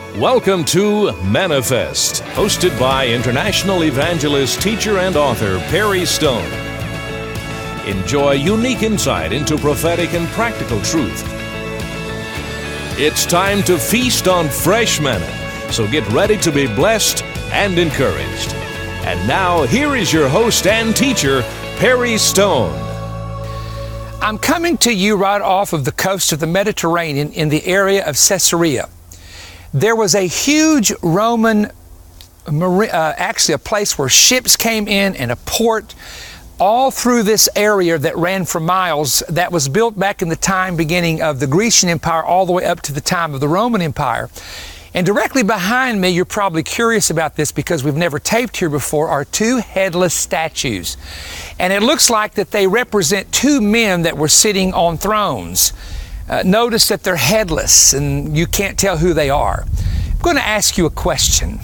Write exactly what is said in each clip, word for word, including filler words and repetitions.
Welcome to Manifest, hosted by international evangelist, teacher, and author Perry Stone. Enjoy unique insight into prophetic and practical truth. It's time to feast on fresh manna, so get ready to be blessed and encouraged. And now, here is your host and teacher, Perry Stone. I'm coming to you right off of the coast of the Mediterranean in the area of Caesarea. There was a huge Roman, uh, actually a place where ships came in and a port all through this area that ran for miles that was built back in the time beginning of the Grecian Empire all the way up to the time of the Roman Empire. And directly behind me, you're probably curious about this because we've never taped here before, are two headless statues. And it looks like that they represent two men that were sitting on thrones. Uh, notice that they're headless and you can't tell who they are. I'm going to ask you a question.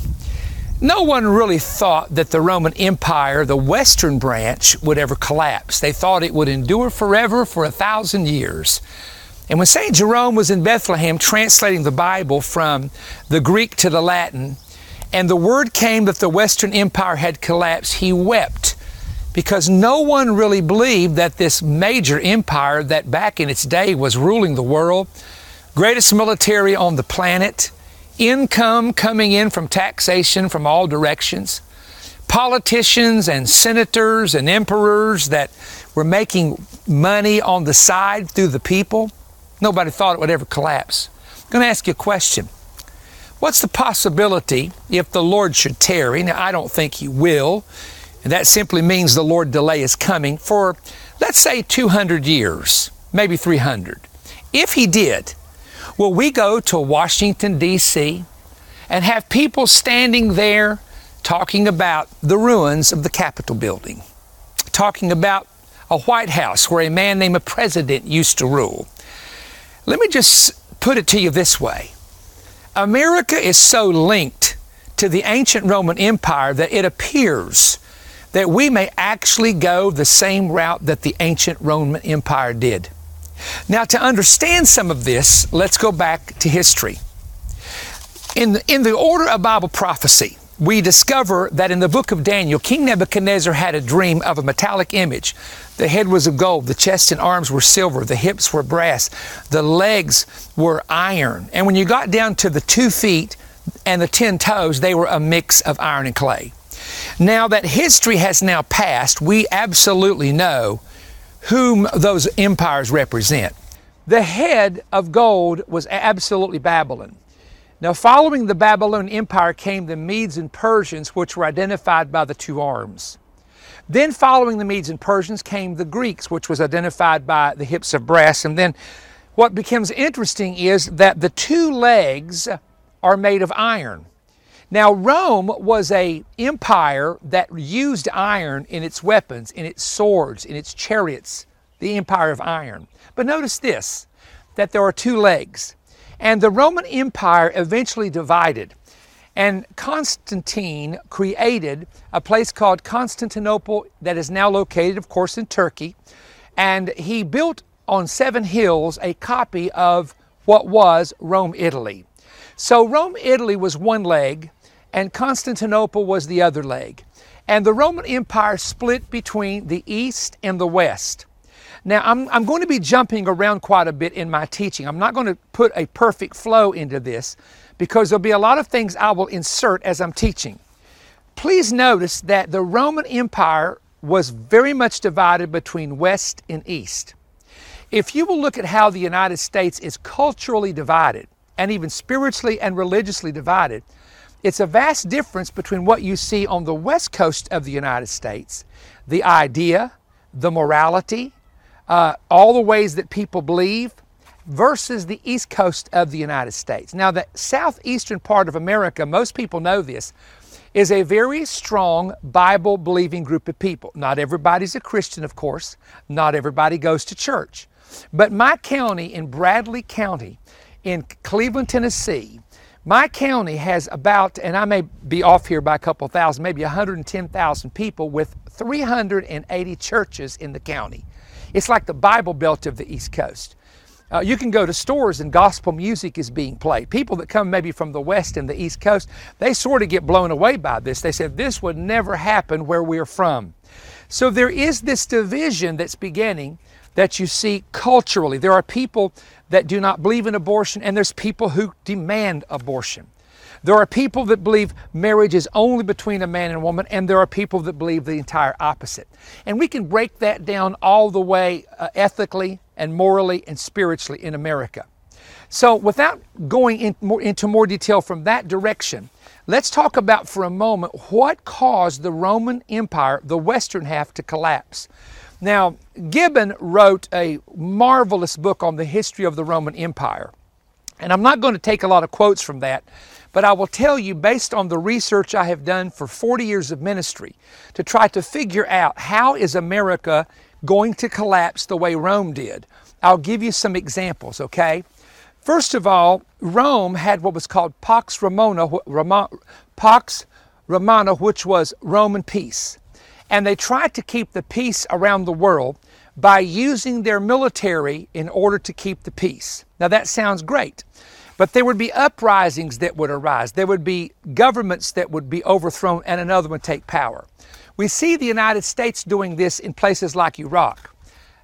No one really thought that the Roman Empire, the Western branch, would ever collapse. They thought it would endure forever for a thousand years. And when Saint Jerome was in Bethlehem translating the Bible from the Greek to the Latin, and the word came that the Western Empire had collapsed, he wept. Because no one really believed that this major empire that back in its day was ruling the world, greatest military on the planet, income coming in from taxation from all directions, politicians and senators and emperors that were making money on the side through the people, nobody thought it would ever collapse. I'm going to ask you a question. What's the possibility if the Lord should tarry? Now, I don't think He will. And that simply means the Lord delay is coming for, let's say, two hundred years, maybe three hundred. If He did, will we go to Washington, D C and have people standing there talking about the ruins of the Capitol building, talking about a White House where a man named a president used to rule? Let me just put it to you this way. America is so linked to the ancient Roman Empire that it appears that we may actually go the same route that the ancient Roman Empire did. Now, to understand some of this, let's go back to history. In the, in the order of Bible prophecy, we discover that in the book of Daniel, King Nebuchadnezzar had a dream of a metallic image. The head was of gold, the chest and arms were silver, the hips were brass, the legs were iron. And when you got down to the two feet and the ten toes, they were a mix of iron and clay. Now that history has now passed, we absolutely know whom those empires represent. The head of gold was absolutely Babylon. Now, following the Babylonian Empire came the Medes and Persians, which were identified by the two arms. Then following the Medes and Persians came the Greeks, which was identified by the hips of brass. And then what becomes interesting is that the two legs are made of iron. Now, Rome was an empire that used iron in its weapons, in its swords, in its chariots, the empire of iron. But notice this, that there are two legs. And the Roman Empire eventually divided. And Constantine created a place called Constantinople that is now located, of course, in Turkey. And he built on seven hills a copy of what was Rome, Italy. So Rome, Italy was one leg, and Constantinople was the other leg. And the Roman Empire split between the East and the West. Now, I'm, I'm going to be jumping around quite a bit in my teaching. I'm not going to put a perfect flow into this because there'll be a lot of things I will insert as I'm teaching. Please notice that the Roman Empire was very much divided between West and East. If you will look at how the United States is culturally divided, and even spiritually and religiously divided, it's a vast difference between what you see on the west coast of the United States, the idea, the morality, uh, all the ways that people believe, versus the east coast of the United States. Now, the southeastern part of America, most people know this, is a very strong Bible-believing group of people. Not everybody's a Christian, of course. Not everybody goes to church. But my county in Bradley County, in Cleveland, Tennessee, my county has about, and I may be off here by a couple thousand, maybe one hundred ten thousand people with three hundred eighty churches in the county. It's like the Bible Belt of the East Coast. Uh, you can go to stores and gospel music is being played. People that come maybe from the West and the East Coast, they sort of get blown away by this. They said, this would never happen where we're from. So there is this division that's beginning that you see culturally. There are people that do not believe in abortion, and there's people who demand abortion. There are people that believe marriage is only between a man and a woman, and there are people that believe the entire opposite. And we can break that down all the way uh, ethically and morally and spiritually in America. So without going in more, into more detail from that direction, let's talk about for a moment what caused the Roman Empire, the western half, to collapse. Now, Gibbon wrote a marvelous book on the history of the Roman Empire. And I'm not going to take a lot of quotes from that, but I will tell you, based on the research I have done for forty years of ministry, to try to figure out how is America going to collapse the way Rome did. I'll give you some examples, okay? First of all, Rome had what was called Pax Romana, Pax Romana, which was Roman peace. And they tried to keep the peace around the world by using their military in order to keep the peace. Now that sounds great, but there would be uprisings that would arise. There would be governments that would be overthrown and another would take power. We see the United States doing this in places like Iraq,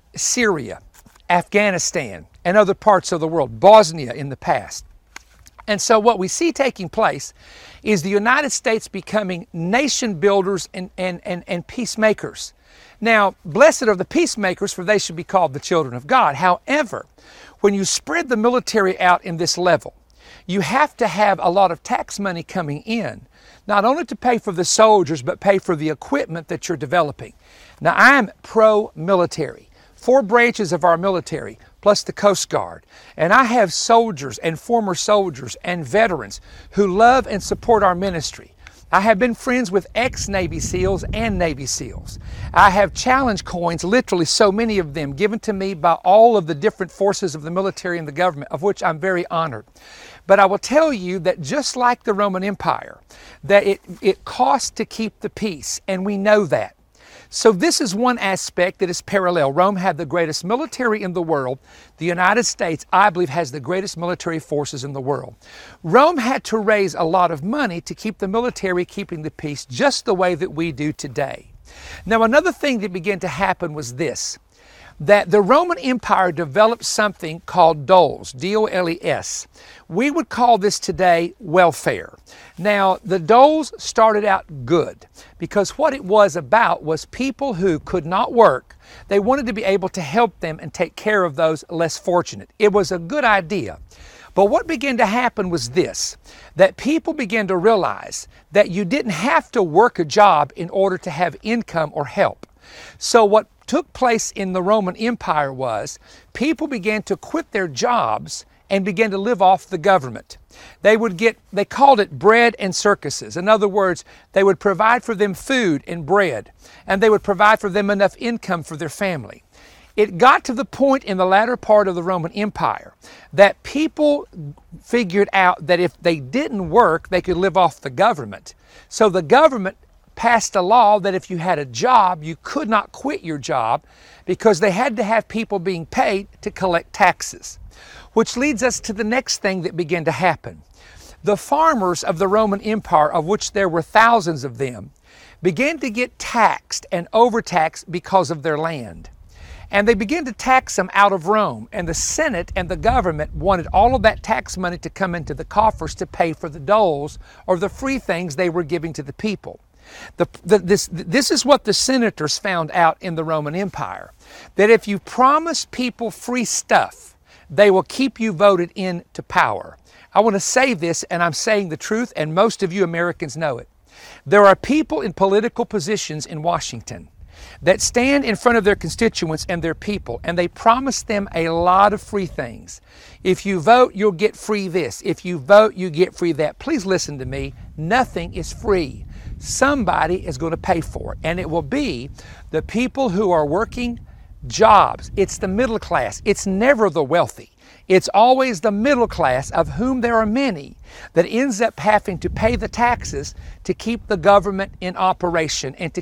Syria, Afghanistan, and other parts of the world, Bosnia in the past. And so what we see taking place is the United States becoming nation builders and, and, and, and peacemakers. Now, blessed are the peacemakers, for they should be called the children of God. However, when you spread the military out in this level, you have to have a lot of tax money coming in, not only to pay for the soldiers, but pay for the equipment that you're developing. Now, I'm pro-military. Four branches of our military, plus the Coast Guard. And I have soldiers and former soldiers and veterans who love and support our ministry. I have been friends with ex-Navy SEALs and Navy SEALs. I have challenge coins, literally so many of them, given to me by all of the different forces of the military and the government, of which I'm very honored. But I will tell you that just like the Roman Empire, that it, it costs to keep the peace, and we know that. So this is one aspect that is parallel. Rome had the greatest military in the world. The United States, I believe, has the greatest military forces in the world. Rome had to raise a lot of money to keep the military keeping the peace, just the way that we do today. Now, another thing that began to happen was this, that the Roman Empire developed something called doles, D O L E S. We would call this today welfare. Now, the doles started out good because what it was about was people who could not work. They wanted to be able to help them and take care of those less fortunate. It was a good idea. But what began to happen was this, that people began to realize that you didn't have to work a job in order to have income or help. So what took place in the Roman Empire was people began to quit their jobs and began to live off the government. They would get, they called it bread and circuses. In other words, they would provide for them food and bread, and they would provide for them enough income for their family. It got to the point in the latter part of the Roman Empire that people figured out that if they didn't work, they could live off the government. So the government passed a law that if you had a job, you could not quit your job because they had to have people being paid to collect taxes. Which leads us to the next thing that began to happen. The farmers of the Roman Empire, of which there were thousands of them, began to get taxed and overtaxed because of their land. And they began to tax them out of Rome. And the Senate and the government wanted all of that tax money to come into the coffers to pay for the doles or the free things they were giving to the people. The, the, this, this is what the senators found out in the Roman Empire, that if you promise people free stuff, they will keep you voted into power. I want to say this, and I'm saying the truth, and most of you Americans know it. There are people in political positions in Washington that stand in front of their constituents and their people, and they promise them a lot of free things. If you vote, you'll get free this. If you vote, you get free that. Please listen to me. Nothing is free. Somebody is going to pay for it, and it will be the people who are working jobs. It's the middle class. It's never the wealthy. It's always the middle class, of whom there are many, that ends up having to pay the taxes to keep the government in operation and to keep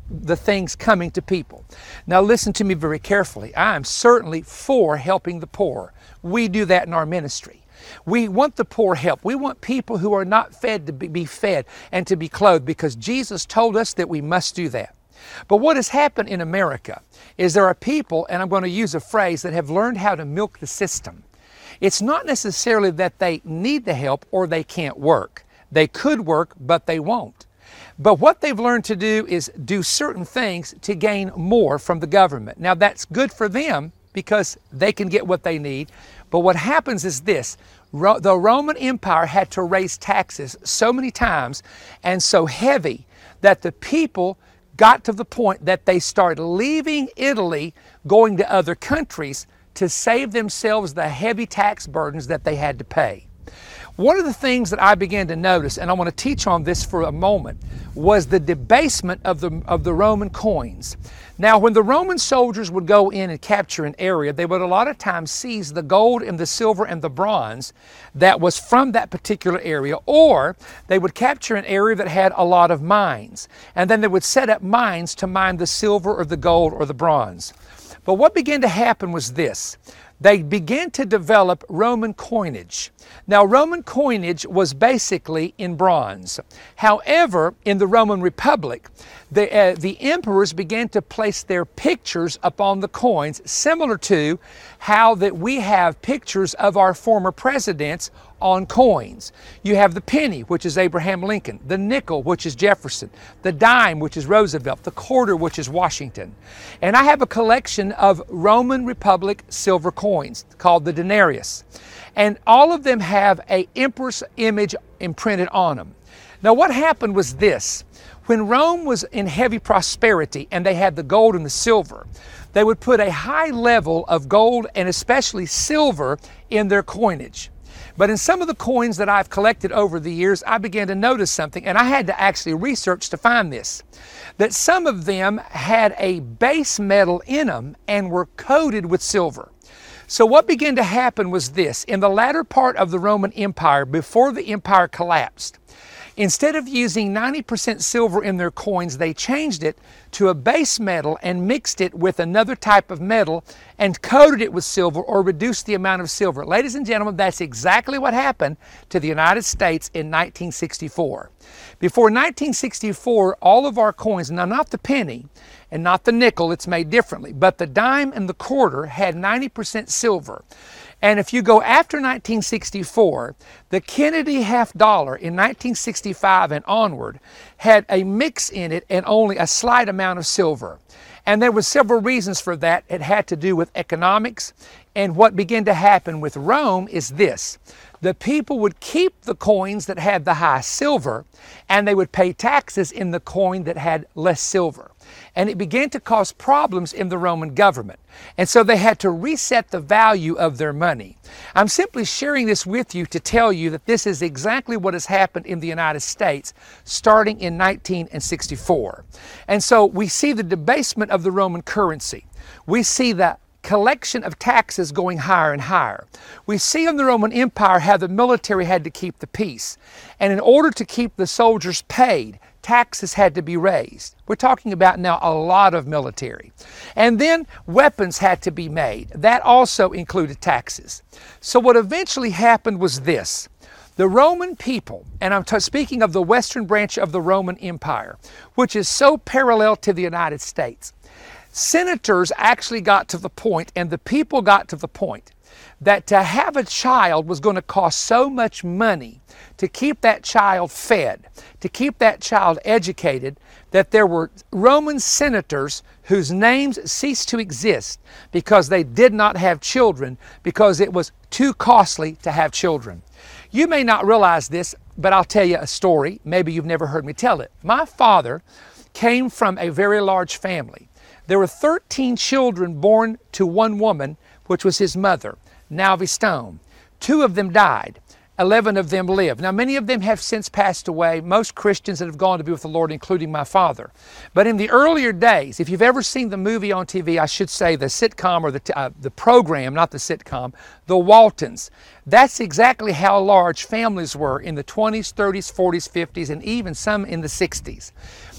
the things coming to people. Now listen to me very carefully. I am certainly for helping the poor. We do that in our ministry. We want the poor help. We want people who are not fed to be fed and to be clothed, because Jesus told us that we must do that. But what has happened in America is there are people, and I'm going to use a phrase, that have learned how to milk the system. It's not necessarily that they need the help or they can't work. They could work, but they won't. But what they've learned to do is do certain things to gain more from the government. Now that's good for them because they can get what they need. But what happens is this: Ro- the Roman Empire had to raise taxes so many times and so heavy that the people got to the point that they started leaving Italy, going to other countries to save themselves the heavy tax burdens that they had to pay. One of the things that I began to notice, and I want to teach on this for a moment, was the debasement of the, of the Roman coins. Now, when the Roman soldiers would go in and capture an area, they would a lot of times seize the gold and the silver and the bronze that was from that particular area, or they would capture an area that had a lot of mines, and then they would set up mines to mine the silver or the gold or the bronze. But what began to happen was this: they began to develop Roman coinage. Now, Roman coinage was basically in bronze. However, in the Roman Republic, the, uh, the emperors began to place their pictures upon the coins, similar to how that we have pictures of our former presidents on coins. You have the penny, which is Abraham Lincoln, the nickel, which is Jefferson, the dime, which is Roosevelt, the quarter, which is Washington. And I have a collection of Roman Republic silver coins called the denarius. And all of them have an emperor's image imprinted on them. Now what happened was this: when Rome was in heavy prosperity and they had the gold and the silver, they would put a high level of gold and especially silver in their coinage. But in some of the coins that I've collected over the years, I began to notice something, and I had to actually research to find this, that some of them had a base metal in them and were coated with silver. So what began to happen was this: in the latter part of the Roman Empire, before the empire collapsed, instead of using ninety percent silver in their coins, they changed it to a base metal and mixed it with another type of metal and coated it with silver, or reduced the amount of silver. Ladies and gentlemen, that's exactly what happened to the United States in nineteen sixty-four. Before nineteen sixty-four, all of our coins, now not the penny and not the nickel, it's made differently, but the dime and the quarter had ninety percent silver. And if you go after nineteen sixty-four, the Kennedy half dollar in nineteen sixty-five and onward had a mix in it and only a slight amount of silver. And there were several reasons for that. It had to do with economics. And what began to happen with Rome is this: the people would keep the coins that had the high silver, and they would pay taxes in the coin that had less silver. And it began to cause problems in the Roman government. And so they had to reset the value of their money. I'm simply sharing this with you to tell you that this is exactly what has happened in the United States starting in nineteen sixty-four. And so we see the debasement of the Roman currency. We see the collection of taxes going higher and higher. We see in the Roman Empire how the military had to keep the peace. And in order to keep the soldiers paid, taxes had to be raised. We're talking about now a lot of military. And then weapons had to be made. That also included taxes. So what eventually happened was this: the Roman people, and I'm t- speaking of the western branch of the Roman Empire, which is so parallel to the United States, senators actually got to the point, and the people got to the point, that to have a child was going to cost so much money to keep that child fed, to keep that child educated, that there were Roman senators whose names ceased to exist because they did not have children, because it was too costly to have children. You may not realize this, but I'll tell you a story. Maybe you've never heard me tell it. My father came from a very large family. There were thirteen children born to one woman, which was his mother, Nalvi Stone. Two of them died. Eleven of them lived. Now, many of them have since passed away, most Christians that have gone to be with the Lord, including my father. But in the earlier days, if you've ever seen the movie on T V, I should say the sitcom or the, uh, the program, not the sitcom, The Waltons, that's exactly how large families were in the twenties, thirties, forties, fifties, and even some in the sixties.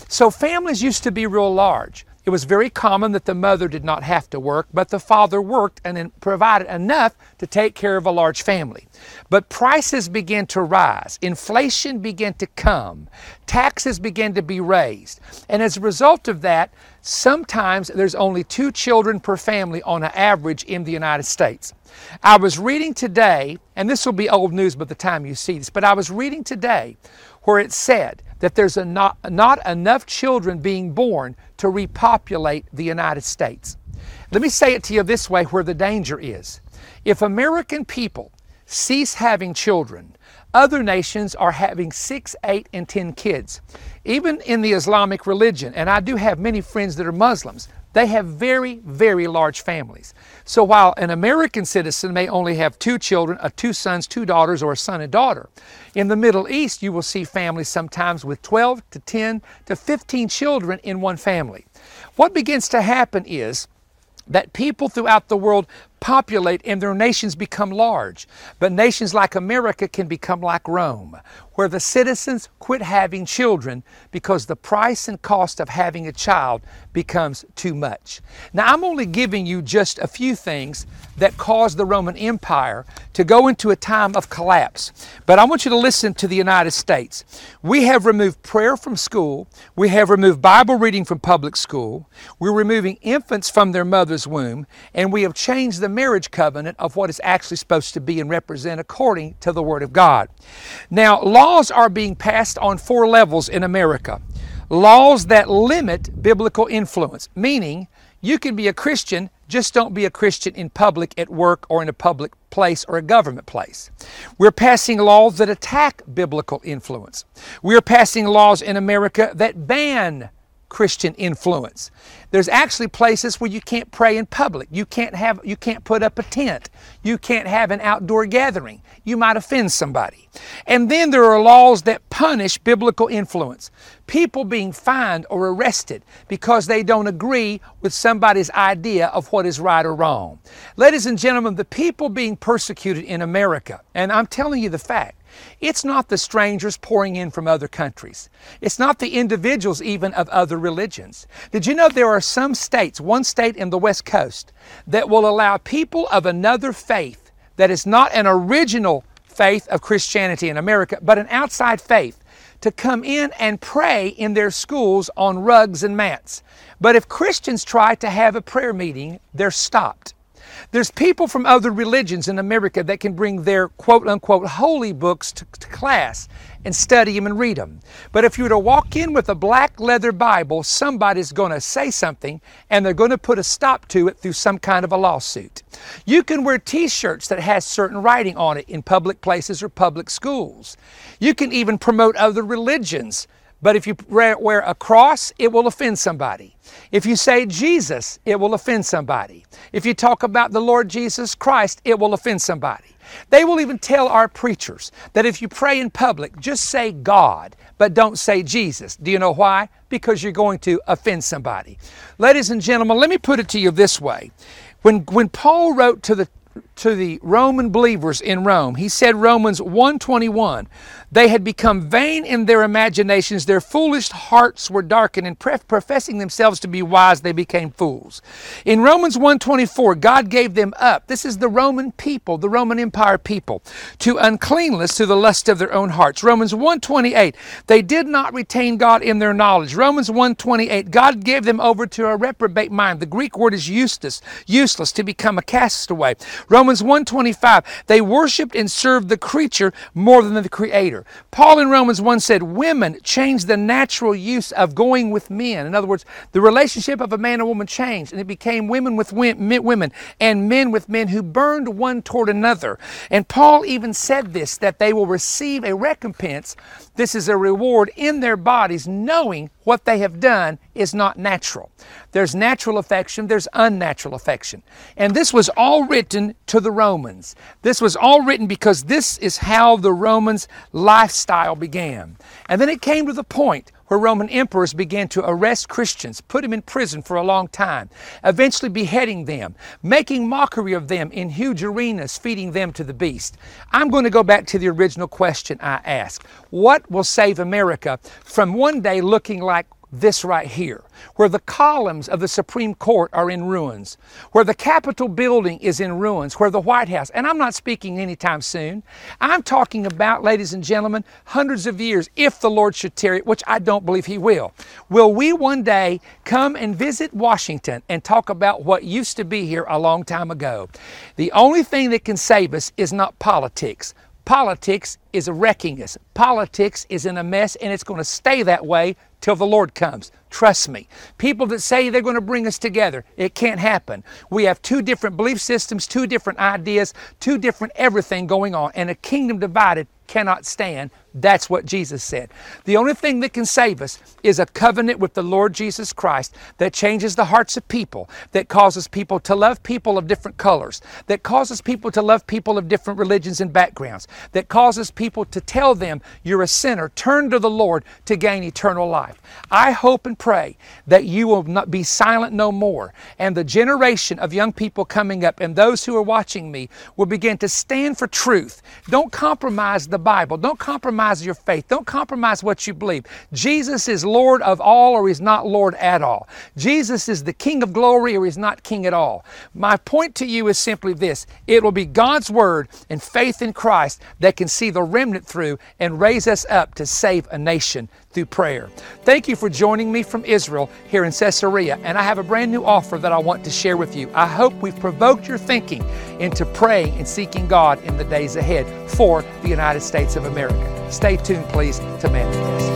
So families used to be real large. It was very common that the mother did not have to work, but the father worked and provided enough to take care of a large family. But prices began to rise, inflation began to come, taxes began to be raised, and as a result of that, sometimes there's only two children per family on an average in the United States. I was reading today, and this will be old news by the time you see this, but I was reading today where it said that there's a not, not enough children being born to repopulate the United States. Let me say it to you this way where the danger is. If American people cease having children, other nations are having six, eight, and ten kids. Even in the Islamic religion, and I do have many friends that are Muslims, they have very, very large families. So while an American citizen may only have two children, uh, two sons, two daughters, or a son and daughter, in the Middle East you will see families sometimes with twelve to ten to fifteen children in one family. What begins to happen is that people throughout the world populate and their nations become large. But nations like America can become like Rome, where the citizens quit having children because the price and cost of having a child becomes too much. Now, I'm only giving you just a few things that caused the Roman Empire to go into a time of collapse. But I want you to listen to the United States. We have removed prayer from school. We have removed Bible reading from public school. We're removing infants from their mother's womb. And we have changed the marriage covenant of what is actually supposed to be and represent according to the Word of God. Now, laws are being passed on four levels in America. Laws that limit biblical influence, meaning you can be a Christian, just don't be a Christian in public, at work, or in a public place or a government place. We're passing laws that attack biblical influence. We're passing laws in America that ban Christian influence. There's actually places where you can't pray in public. You can't have, you can't put up a tent. You can't have an outdoor gathering. You might offend somebody. And then there are laws that punish biblical influence. People being fined or arrested because they don't agree with somebody's idea of what is right or wrong. Ladies and gentlemen, the people being persecuted in America, and I'm telling you the fact, it's not the strangers pouring in from other countries. It's not the individuals even of other religions. Did you know there are some states, one state in the West Coast, that will allow people of another faith that is not an original faith of Christianity in America, but an outside faith, to come in and pray in their schools on rugs and mats. But if Christians try to have a prayer meeting, they're stopped. There's people from other religions in America that can bring their quote-unquote holy books to, to class and study them and read them. But if you were to walk in with a black leather Bible, somebody's going to say something and they're going to put a stop to it through some kind of a lawsuit. You can wear t-shirts that has certain writing on it in public places or public schools. You can even promote other religions. But if you wear a cross, it will offend somebody. If you say Jesus, it will offend somebody. If you talk about the Lord Jesus Christ, it will offend somebody. They will even tell our preachers that if you pray in public, just say God, but don't say Jesus. Do you know why? Because you're going to offend somebody. Ladies and gentlemen, let me put it to you this way. When, when Paul wrote to the to the Roman believers in Rome, he said, Romans one twenty-one, they had become vain in their imaginations, their foolish hearts were darkened, and professing themselves to be wise, they became fools. In Romans one twenty-four, God gave them up, this is the Roman people, the Roman Empire people, to uncleanness, to the lust of their own hearts. Romans one twenty-eight, they did not retain God in their knowledge. Romans one twenty-eight, God gave them over to a reprobate mind. The Greek word is useless, useless, to become a castaway. Romans one twenty-five, they worshiped and served the creature more than the Creator. Paul in Romans one said, women changed the natural use of going with men. In other words, the relationship of a man and woman changed, and it became women with women and men with men who burned one toward another. And Paul even said this, that they will receive a recompense. This is a reward in their bodies, knowing what they have done is not natural. There's natural affection, there's unnatural affection. And this was all written to the Romans. This was all written because this is how the Romans' lifestyle began. And then it came to the point where Roman emperors began to arrest Christians, put them in prison for a long time, eventually beheading them, making mockery of them in huge arenas, feeding them to the beast. I'm going to go back to the original question I asked. What will save America from one day looking like this right here, where the columns of the Supreme Court are in ruins, where the Capitol building is in ruins, where the White House, and I'm not speaking anytime soon. I'm talking about, ladies and gentlemen, hundreds of years, if the Lord should tarry, which I don't believe He will. Will we one day come and visit Washington and talk about what used to be here a long time ago? The only thing that can save us is not politics. Politics is wrecking us. Politics is in a mess, and it's going to stay that way till the Lord comes. Trust me. People that say they're going to bring us together, it can't happen. We have two different belief systems, two different ideas, two different everything going on, and a kingdom divided cannot stand. That's what Jesus said. The only thing that can save us is a covenant with the Lord Jesus Christ that changes the hearts of people, that causes people to love people of different colors, that causes people to love people of different religions and backgrounds, that causes people to tell them, you're a sinner, turn to the Lord to gain eternal life. I hope and pray that you will not be silent no more, and the generation of young people coming up and those who are watching me will begin to stand for truth. Don't compromise the Bible. Don't compromise your faith. Don't compromise what you believe. Jesus is Lord of all, or He's not Lord at all. Jesus is the King of glory, or He's not King at all. My point to you is simply this: it will be God's Word and faith in Christ that can see the remnant through and raise us up to save a nation through prayer. Thank you for joining me from Israel here in Caesarea, and I have a brand new offer that I want to share with you. I hope we've provoked your thinking into praying and seeking God in the days ahead for the United States of America. Stay tuned, please, to Manifest.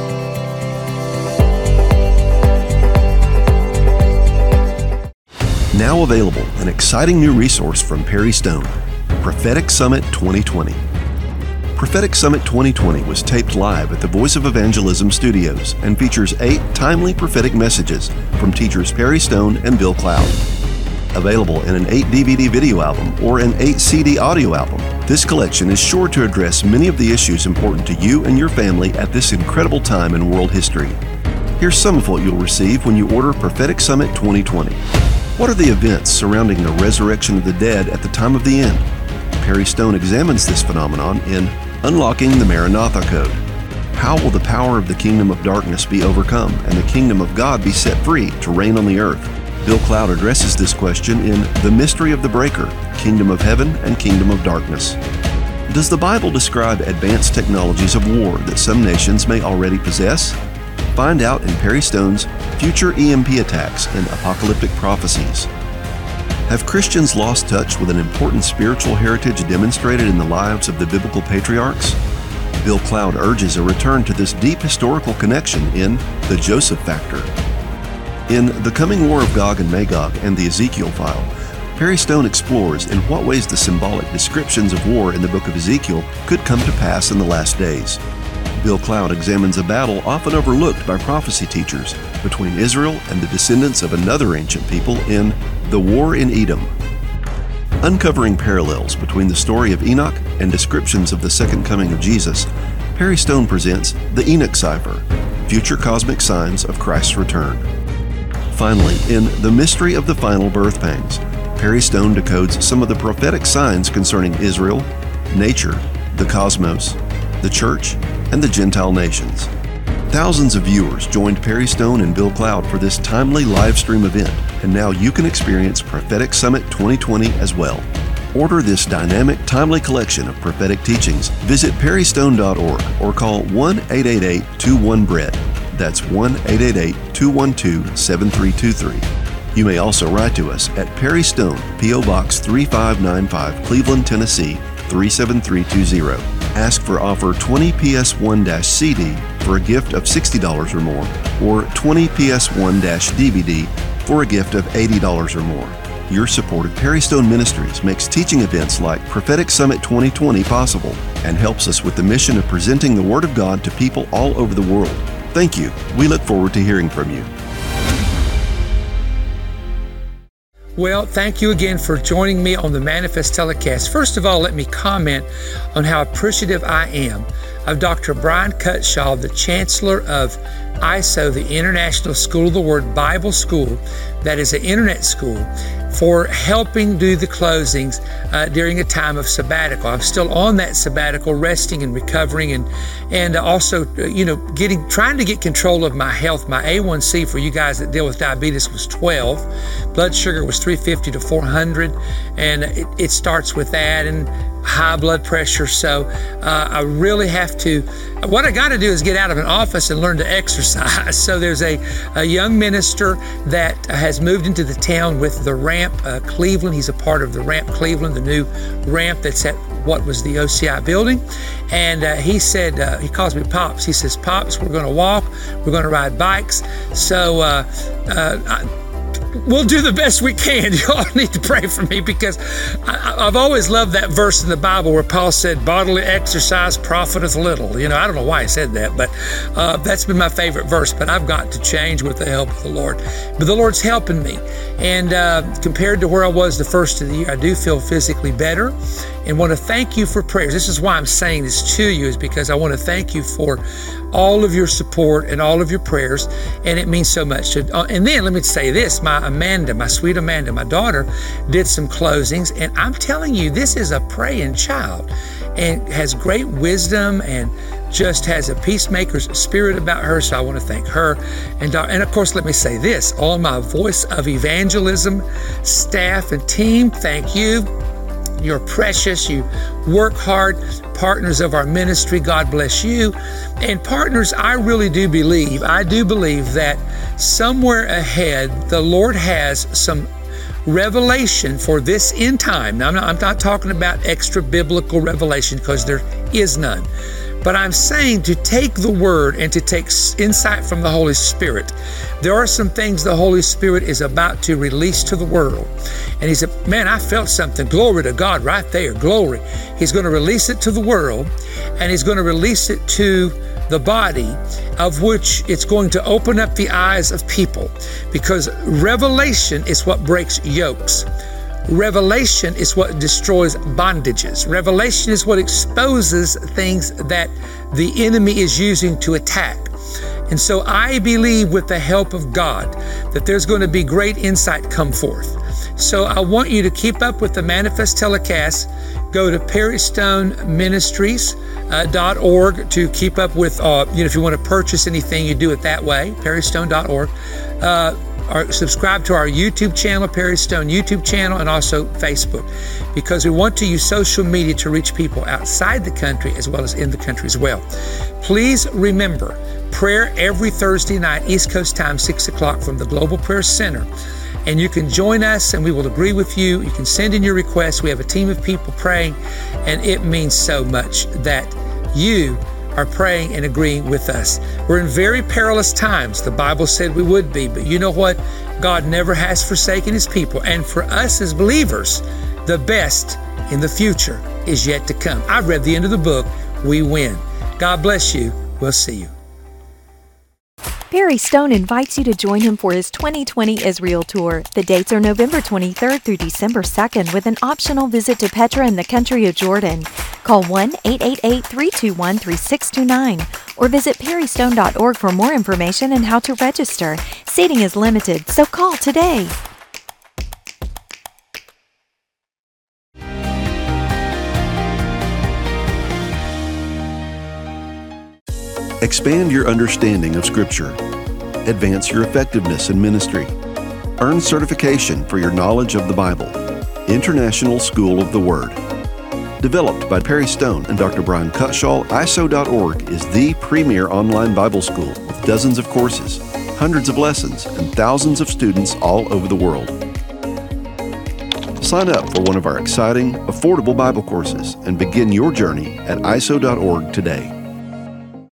Now available, an exciting new resource from Perry Stone, Prophetic Summit twenty twenty. Prophetic Summit twenty twenty was taped live at the Voice of Evangelism Studios and features eight timely prophetic messages from teachers Perry Stone and Bill Cloud. Available in an eight D V D video album or an eight C D audio album, this collection is sure to address many of the issues important to you and your family at this incredible time in world history. Here's some of what you'll receive when you order Prophetic Summit twenty twenty. What are the events surrounding the resurrection of the dead at the time of the end? Perry Stone examines this phenomenon in Unlocking the Maranatha Code. How will the power of the kingdom of darkness be overcome and the kingdom of God be set free to reign on the earth? Bill Cloud addresses this question in The Mystery of the Breaker, Kingdom of Heaven and Kingdom of Darkness. Does the Bible describe advanced technologies of war that some nations may already possess? Find out in Perry Stone's Future E M P Attacks and Apocalyptic Prophecies. Have Christians lost touch with an important spiritual heritage demonstrated in the lives of the biblical patriarchs? Bill Cloud urges a return to this deep historical connection in The Joseph Factor. In The Coming War of Gog and Magog and the Ezekiel File, Perry Stone explores in what ways the symbolic descriptions of war in the book of Ezekiel could come to pass in the last days. Bill Cloud examines a battle often overlooked by prophecy teachers between Israel and the descendants of another ancient people in The War in Edom. Uncovering parallels between the story of Enoch and descriptions of the second coming of Jesus, Perry Stone presents The Enoch Cipher, Future Cosmic Signs of Christ's Return. Finally, in The Mystery of the Final Birth Pangs, Perry Stone decodes some of the prophetic signs concerning Israel, nature, the cosmos, the church, and the Gentile nations. Thousands of viewers joined Perry Stone and Bill Cloud for this timely live stream event, and now you can experience Prophetic Summit twenty twenty as well. Order this dynamic, timely collection of prophetic teachings. Visit perry stone dot org or call one eight eight eight, two one, B R E A D. That's one eight eight eight, two one two, seven three two three. You may also write to us at Perry Stone, P O Box three five nine five, Cleveland, Tennessee three seven three two zero. Ask for offer twenty P S one C D for a gift of sixty dollars or more, or twenty P S one D V D for a gift of eighty dollars or more. Your support of Perry Stone Ministries makes teaching events like Prophetic Summit twenty twenty possible and helps us with the mission of presenting the Word of God to people all over the world. Thank you. We look forward to hearing from you. Well, thank you again for joining me on the Manifest Telecast. First of all, let me comment on how appreciative I am of Doctor Brian Cutshaw, the Chancellor of I S O, the International School of the Word Bible School, that is an internet school for helping do the closings uh, during a time of sabbatical. I'm still on that sabbatical, resting and recovering, and and also, you know, getting trying to get control of my health. My A one C, for you guys that deal with diabetes, was twelve. Blood sugar was three fifty to four hundred, and it, it starts with that, and high blood pressure. So uh, I really have to, what I got to do is get out of an office and learn to exercise. So there's a, a young minister that has moved into the town with the Ramp uh, Cleveland. He's a part of the Ramp Cleveland, the new ramp that's at what was the O C I building. And uh, he said, uh, he calls me Pops. He says, Pops, we're going to walk, we're going to ride bikes. So uh, uh, I, we'll do the best we can. You all need to pray for me, because I, I've always loved that verse in the Bible where Paul said, bodily exercise profiteth little. You know, I don't know why he said that, but uh, that's been my favorite verse. But I've got to change with the help of the Lord. But the Lord's helping me. And uh, compared to where I was the first of the year, I do feel physically better, and want to thank you for prayers. This is why I'm saying this to you, is because I want to thank you for all of your support and all of your prayers, and it means so much. To, uh, and then let me say this, my Amanda, my sweet Amanda, my daughter, did some closings, and I'm telling you, this is a praying child, and has great wisdom, and just has a peacemaker's spirit about her. So I want to thank her. And, uh, and of course, let me say this, all my Voice of Evangelism staff and team, thank you. You're precious. You work hard. Partners of our ministry, God bless you. And partners, I really do believe, I do believe that somewhere ahead, the Lord has some revelation for this end time. Now, I'm not, I'm not talking about extra biblical revelation, because there is none. But I'm saying to take the Word and to take insight from the Holy Spirit. There are some things the Holy Spirit is about to release to the world. And he said, man, I felt something. Glory to God right there. Glory. He's going to release it to the world, and he's going to release it to the body, of which it's going to open up the eyes of people, because revelation is what breaks yokes. Revelation is what destroys bondages. Revelation is what exposes things that the enemy is using to attack. And so I believe, with the help of God, that there's going to be great insight come forth. So I want you to keep up with the Manifest telecast. Go to Perry Stone Ministries dot org to keep up with, uh, you know, if you want to purchase anything, you do it that way, Perry Stone dot org. Uh, Or subscribe to our YouTube channel, Perry Stone YouTube channel, and also Facebook, because we want to use social media to reach people outside the country as well as in the country as well. Please remember, prayer every Thursday night, East Coast time, six o'clock from the Global Prayer Center. And you can join us, and we will agree with you. You can send in your requests. We have a team of people praying, and it means so much that you are praying and agreeing with us. We're in very perilous times. The Bible said we would be, but you know what? God never has forsaken his people. And for us as believers, the best in the future is yet to come. I've read the end of the book. We win. God bless you. We'll see you. Perry Stone invites you to join him for his twenty twenty Israel Tour. The dates are November twenty-third through December second, with an optional visit to Petra in the country of Jordan. Call one eight eight eight, three two one, three six two nine or visit Perry Stone dot org for more information and how to register. Seating is limited, so call today. Expand your understanding of Scripture. Advance your effectiveness in ministry. Earn certification for your knowledge of the Bible. International School of the Word. Developed by Perry Stone and Doctor Brian Cutshaw, I S O dot org is the premier online Bible school with dozens of courses, hundreds of lessons, and thousands of students all over the world. Sign up for one of our exciting, affordable Bible courses and begin your journey at I S O dot org today.